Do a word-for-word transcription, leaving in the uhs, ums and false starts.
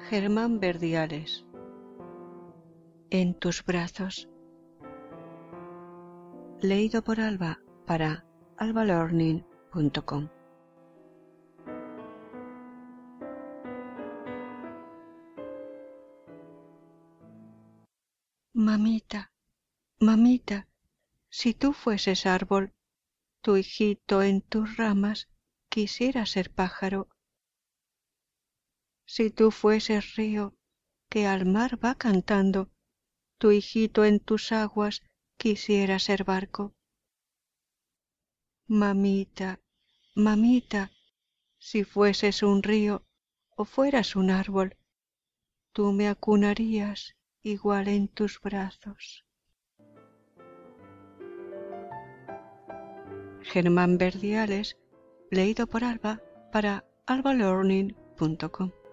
Germán Verdiales. En tus brazos. Leído por Alba para alba learning punto com. Mamita, mamita, si tú fueses árbol, tu hijito en tus ramas quisiera ser pájaro. Si tú fueses río, que al mar va cantando, tu hijito en tus aguas quisiera ser barco. Mamita, mamita, si fueses un río o fueras un árbol, tú me acunarías igual en tus brazos. Germán Verdiales, leído por Alba para alba learning punto com.